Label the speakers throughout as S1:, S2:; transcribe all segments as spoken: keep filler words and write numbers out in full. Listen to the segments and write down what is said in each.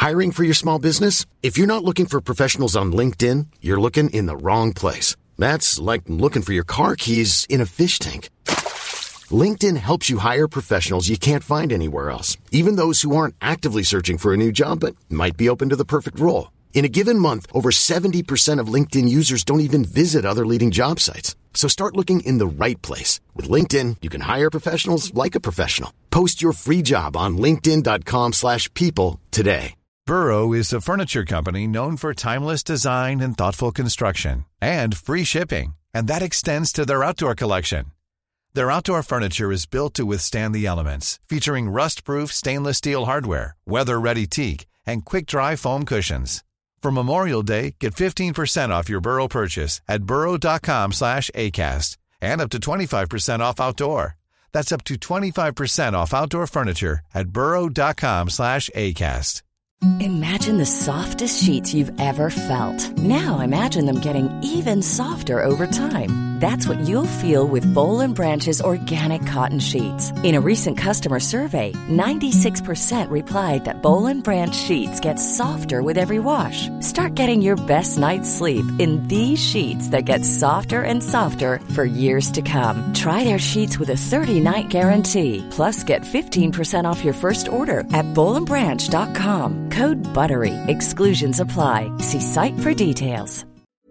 S1: Hiring for your small business? If you're not looking for professionals on LinkedIn, you're looking in the wrong place. That's like looking for your car keys in a fish tank. LinkedIn helps you hire professionals you can't find anywhere else, even those who aren't actively searching for a new job but might be open to the perfect role. In a given month, over seventy percent of LinkedIn users don't even visit other leading job sites. So start looking in the right place. With LinkedIn, you can hire professionals like a professional. Post your free job on linkedin.com slash people today.
S2: Burrow is a furniture company known for timeless design and thoughtful construction, and free shipping, and that extends to their outdoor collection. Their outdoor furniture is built to withstand the elements, featuring rust-proof stainless steel hardware, weather-ready teak, and quick-dry foam cushions. For Memorial Day, get fifteen percent off your Burrow purchase at burrow.com slash ACAST and up to twenty-five percent off outdoor. That's up to twenty-five percent off outdoor furniture at burrow.com slash ACAST.
S3: Imagine the softest sheets you've ever felt. Now imagine them getting even softer over time. That's what you'll feel with Boll and Branch's organic cotton sheets. In a recent customer survey, ninety-six percent replied that Boll and Branch sheets get softer with every wash. Start getting your best night's sleep in these sheets that get softer and softer for years to come. Try their sheets with a thirty-night guarantee. Plus, get fifteen percent off your first order at boll and branch dot com. Code BUTTERY. Exclusions apply. See site for details.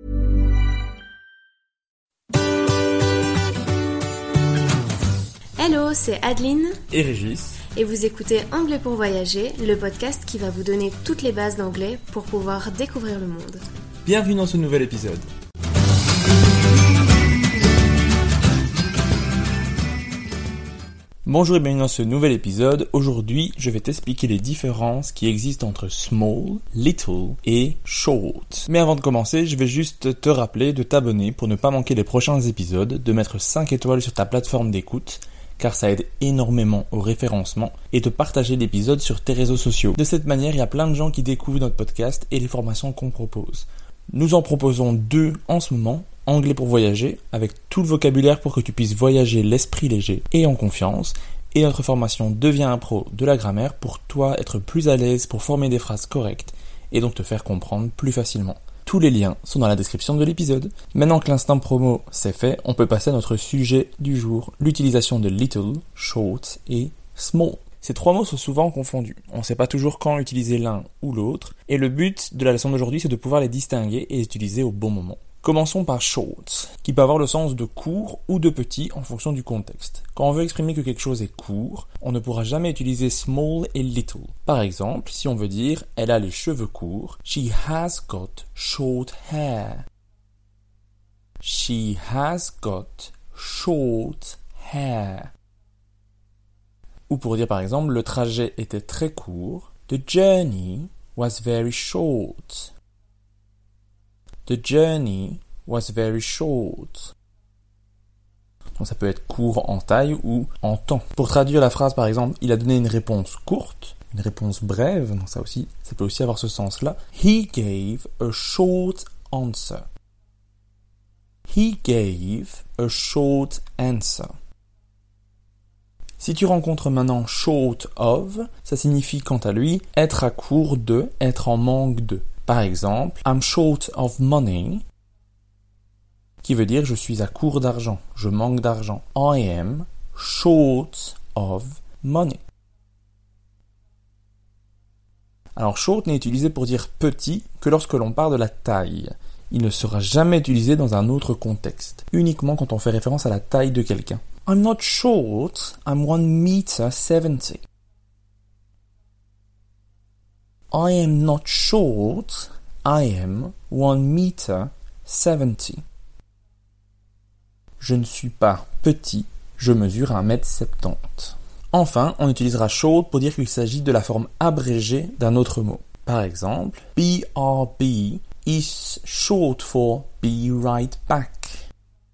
S4: Hello, c'est Adeline
S5: et Régis.
S4: Et vous écoutez Anglais pour voyager, le podcast qui va vous donner toutes les bases d'anglais pour pouvoir découvrir le monde.
S5: Bienvenue dans ce nouvel épisode. Bonjour et bienvenue dans ce nouvel épisode. Aujourd'hui, je vais t'expliquer les différences qui existent entre small, little et short. Mais avant de commencer, je vais juste te rappeler de t'abonner pour ne pas manquer les prochains épisodes, de mettre cinq étoiles sur ta plateforme d'écoute, car ça aide énormément au référencement, et de partager l'épisode sur tes réseaux sociaux. De cette manière, il y a plein de gens qui découvrent notre podcast et les formations qu'on propose. Nous en proposons deux en ce moment. Anglais pour voyager, avec tout le vocabulaire pour que tu puisses voyager l'esprit léger et en confiance, et notre formation Deviens un pro de la grammaire pour toi être plus à l'aise pour former des phrases correctes et donc te faire comprendre plus facilement. Tous les liens sont dans la description de l'épisode. Maintenant que l'instant promo c'est fait, on peut passer à notre sujet du jour, l'utilisation de little, short et small. Ces trois mots sont souvent confondus. On ne sait pas toujours quand utiliser l'un ou l'autre, et le but de la leçon d'aujourd'hui c'est de pouvoir les distinguer et les utiliser au bon moment. Commençons par short, qui peut avoir le sens de court ou de petit en fonction du contexte. Quand on veut exprimer que quelque chose est court, on ne pourra jamais utiliser small et little. Par exemple, si on veut dire « elle a les cheveux courts », « she has got short hair ». She has got short hair. Ou pour dire par exemple « le trajet était très court », « the journey was very short ». The journey was very short. Donc ça peut être court en taille ou en temps. Pour traduire la phrase par exemple, il a donné une réponse courte, une réponse brève, donc ça aussi, ça peut aussi avoir ce sens-là. He gave a short answer. He gave a short answer. Si tu rencontres maintenant short of, ça signifie quant à lui être à court de, être en manque de. Par exemple, I'm short of money, qui veut dire je suis à court d'argent, je manque d'argent. I am short of money. Alors short n'est utilisé pour dire petit que lorsque l'on parle de la taille. Il ne sera jamais utilisé dans un autre contexte, uniquement quand on fait référence à la taille de quelqu'un. I'm not short, I'm one meter seventy. I am not short, I am one meter seventy. Je ne suis pas petit, je mesure un mètre soixante-dix. Enfin, on utilisera short pour dire qu'il s'agit de la forme abrégée d'un autre mot. Par exemple, B R B is short for be right back.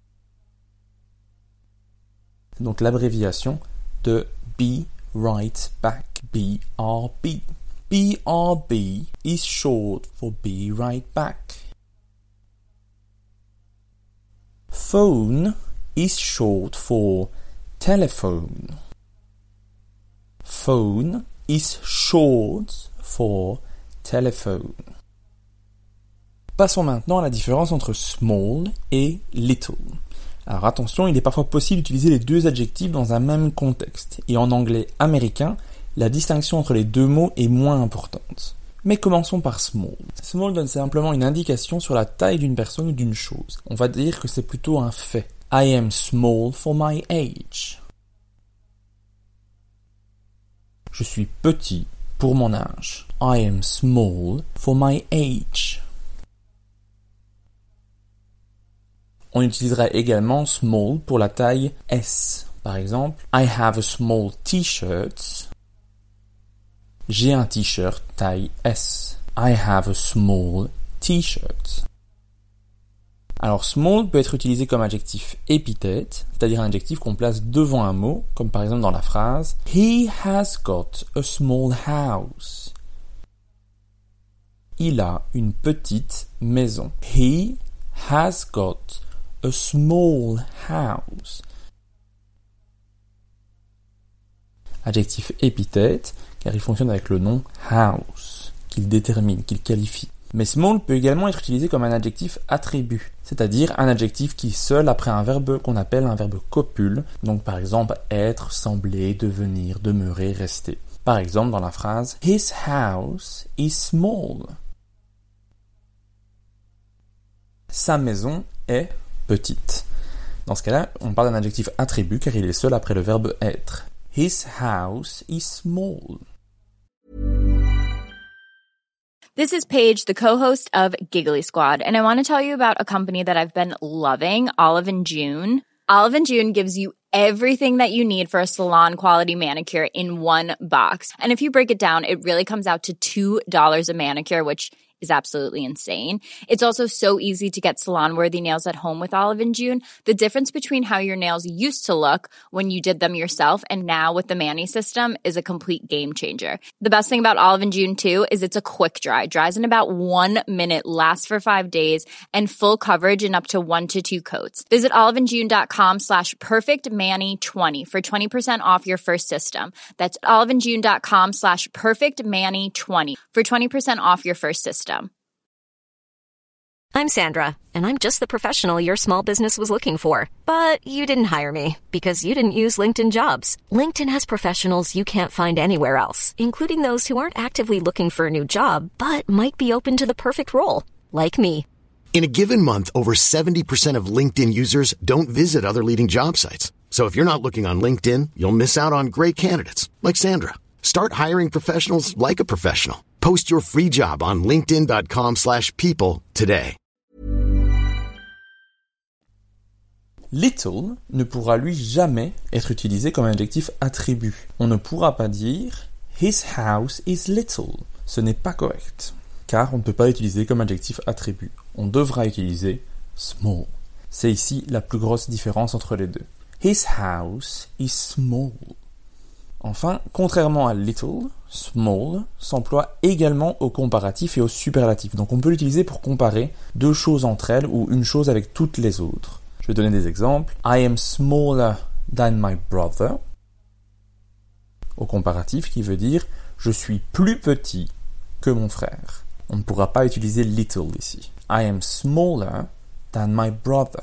S5: C'est donc l'abréviation de be right back, B R B. B R B is short for be right back. Phone is short for telephone. Phone is short for telephone. Passons maintenant à la différence entre small et little. Alors attention, il est parfois possible d'utiliser les deux adjectifs dans un même contexte, et en anglais américain, la distinction entre les deux mots est moins importante. Mais commençons par small. Small donne simplement une indication sur la taille d'une personne ou d'une chose. On va dire que c'est plutôt un fait. I am small for my age. Je suis petit pour mon âge. I am small for my age. On utilisera également small pour la taille S. Par exemple, I have a small t-shirt. J'ai un t-shirt taille S. I have a small t-shirt. Alors small peut être utilisé comme adjectif épithète, c'est-à-dire un adjectif qu'on place devant un mot, comme par exemple dans la phrase He has got a small house. Il a une petite maison. He has got a small house. Adjectif épithète, car il fonctionne avec le nom house, qu'il détermine, qu'il qualifie. Mais small peut également être utilisé comme un adjectif attribut, c'est-à-dire un adjectif qui seul après un verbe qu'on appelle un verbe copule, donc par exemple être, sembler, devenir, demeurer, rester. Par exemple dans la phrase His house is small. Sa maison est petite. Dans ce cas-là, on parle d'un adjectif attribut car il est seul après le verbe être. His house is small.
S6: This is Paige, the co-host of Giggly Squad, and I want to tell you about a company that I've been loving, Olive and June. Olive and June gives you everything that you need for a salon-quality manicure in one box. And if you break it down, it really comes out to two dollars a manicure, which is absolutely insane. It's also so easy to get salon-worthy nails at home with Olive and June. The difference between how your nails used to look when you did them yourself and now with the Mani system is a complete game changer. The best thing about Olive and June too is it's a quick dry. Dries in about one minute, lasts for five days, and full coverage in up to one to two coats. Visit oliveandjune.com slash perfectmani20 for twenty percent off your first system. That's oliveandjune.com slash perfectmani20 for twenty percent off your first system.
S7: I'm Sandra, and I'm just the professional your small business was looking for. But you didn't hire me because you didn't use LinkedIn Jobs. LinkedIn has professionals you can't find anywhere else, including those who aren't actively looking for a new job, but might be open to the perfect role, like me.
S1: In a given month, over seventy percent of LinkedIn users don't visit other leading job sites. So if you're not looking on LinkedIn, you'll miss out on great candidates, like Sandra. Start hiring professionals like a professional. Post your free job on linkedin.com slash people today.
S5: Little ne pourra lui jamais être utilisé comme un adjectif attribut. On ne pourra pas dire His house is little. Ce n'est pas correct, car on ne peut pas l'utiliser comme adjectif attribut. On devra utiliser small. C'est ici la plus grosse différence entre les deux. His house is small. Enfin, contrairement à little, small s'emploie également au comparatif et au superlatif. Donc on peut l'utiliser pour comparer deux choses entre elles ou une chose avec toutes les autres. Je vais donner des exemples. I am smaller than my brother. Au comparatif qui veut dire je suis plus petit que mon frère. On ne pourra pas utiliser little ici. I am smaller than my brother.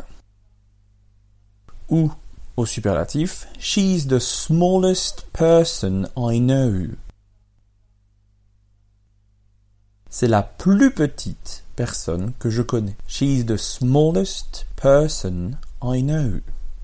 S5: Ou au superlatif, she's the smallest person I know. C'est la plus petite personne que je connais. She's the smallest person I know.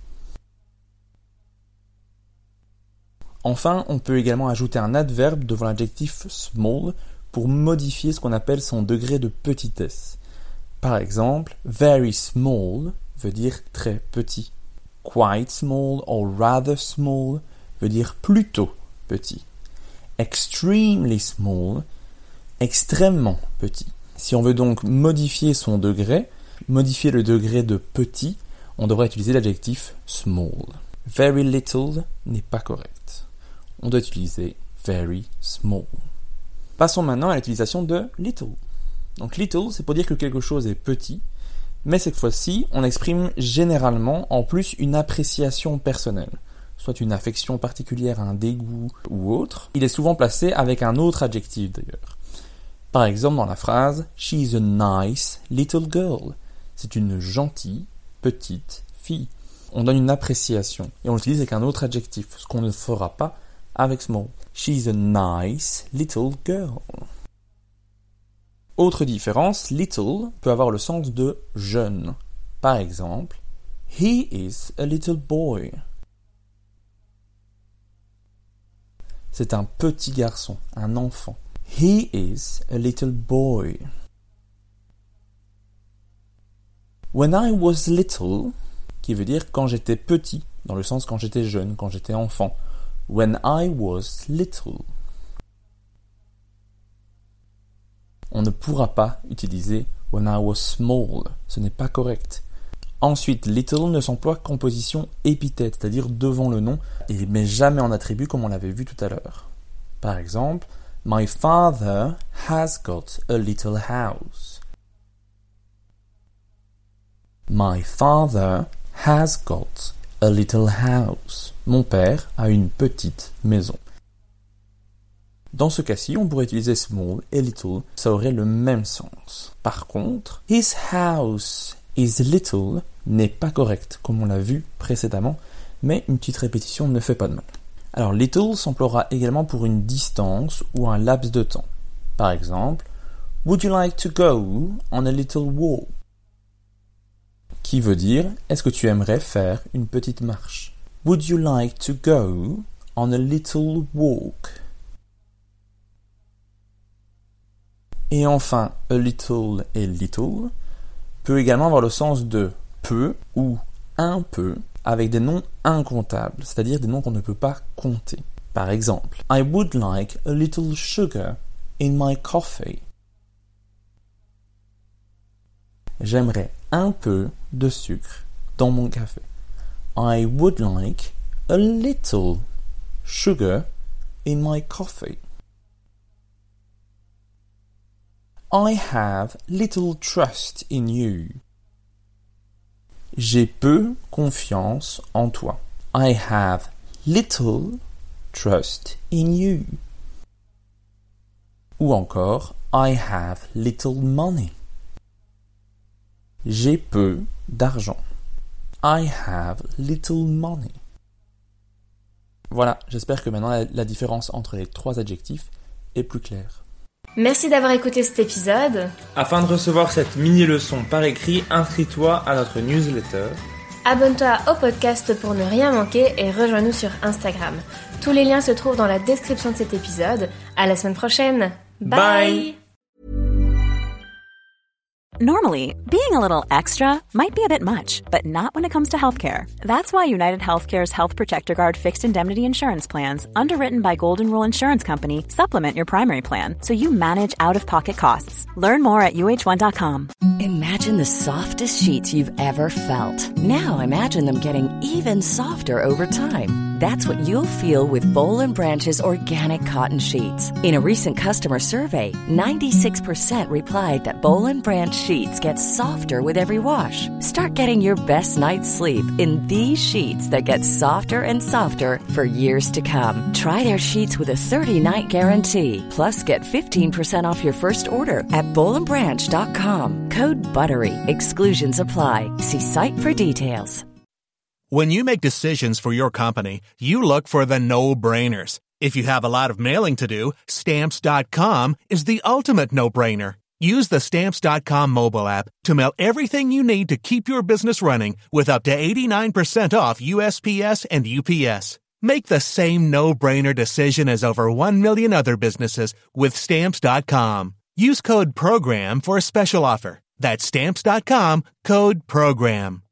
S5: Enfin, on peut également ajouter un adverbe devant l'adjectif small pour modifier ce qu'on appelle son degré de petitesse. Par exemple, very small veut dire très petit. Quite small or rather small veut dire plutôt petit. Extremely small, extrêmement petit. Si on veut donc modifier son degré, modifier le degré de petit, on devrait utiliser l'adjectif small. Very little n'est pas correct. On doit utiliser very small. Passons maintenant à l'utilisation de little. Donc little, c'est pour dire que quelque chose est petit, mais cette fois-ci, on exprime généralement en plus une appréciation personnelle, soit une affection particulière, un dégoût ou autre. Il est souvent placé avec un autre adjectif d'ailleurs. Par exemple dans la phrase « She's a nice little girl ». C'est une gentille petite fille. On donne une appréciation et on l'utilise avec un autre adjectif, ce qu'on ne fera pas avec small. She's a nice little girl. Autre différence, little peut avoir le sens de jeune. Par exemple, he is a little boy. C'est un petit garçon, un enfant. He is a little boy. When I was little, qui veut dire quand j'étais petit, dans le sens quand j'étais jeune, quand j'étais enfant. When I was little. On ne pourra pas utiliser when I was small. Ce n'est pas correct. Ensuite, little ne s'emploie qu'en position épithète, c'est-à-dire devant le nom, et mais jamais en attribut comme on l'avait vu tout à l'heure. Par exemple, My father has got a little house. My father has got a little house. Mon père a une petite maison. Dans ce cas-ci, on pourrait utiliser small et little, ça aurait le même sens. Par contre, his house is little n'est pas correct, comme on l'a vu précédemment, mais une petite répétition ne fait pas de mal. Alors, little s'emploiera également pour une distance ou un laps de temps. Par exemple, would you like to go on a little walk? Qui veut dire, est-ce que tu aimerais faire une petite marche? Would you like to go on a little walk? Et enfin, a little et little peut également avoir le sens de peu ou un peu avec des noms incomptables, c'est-à-dire des noms qu'on ne peut pas compter. Par exemple, I would like a little sugar in my coffee. J'aimerais un peu de sucre dans mon café. I would like a little sugar in my coffee. I have little trust in you. J'ai peu confiance en toi. I have little trust in you. Ou encore, I have little money. J'ai peu d'argent. I have little money. Voilà, j'espère que maintenant la, la différence entre les trois adjectifs est plus claire.
S4: Merci d'avoir écouté cet épisode.
S5: Afin de recevoir cette mini-leçon par écrit, inscris-toi à notre newsletter.
S4: Abonne-toi au podcast pour ne rien manquer et rejoins-nous sur Instagram. Tous les liens se trouvent dans la description de cet épisode. À la semaine prochaine. Bye.
S5: Bye.
S8: Normally, being a little extra might be a bit much, but not when it comes to healthcare. That's why United Healthcare's Health Protector Guard fixed indemnity insurance plans, underwritten by Golden Rule Insurance Company, supplement your primary plan so you manage out-of-pocket costs. Learn more at U H one dot com.
S3: Imagine the softest sheets you've ever felt. Now imagine them getting even softer over time. That's what you'll feel with Boll and Branch's organic cotton sheets. In a recent customer survey, ninety-six percent replied that Boll and Branch sheets get softer with every wash. Start getting your best night's sleep in these sheets that get softer and softer for years to come. Try their sheets with a thirty-night guarantee. Plus, get fifteen percent off your first order at boll and branch dot com. Code BUTTERY. Exclusions apply. See site for details.
S9: When you make decisions for your company, you look for the no-brainers. If you have a lot of mailing to do, Stamps dot com is the ultimate no-brainer. Use the Stamps dot com mobile app to mail everything you need to keep your business running with up to eighty-nine percent off U S P S and U P S. Make the same no-brainer decision as over one million other businesses with Stamps dot com. Use code PROGRAM for a special offer. That's Stamps dot com, code PROGRAM.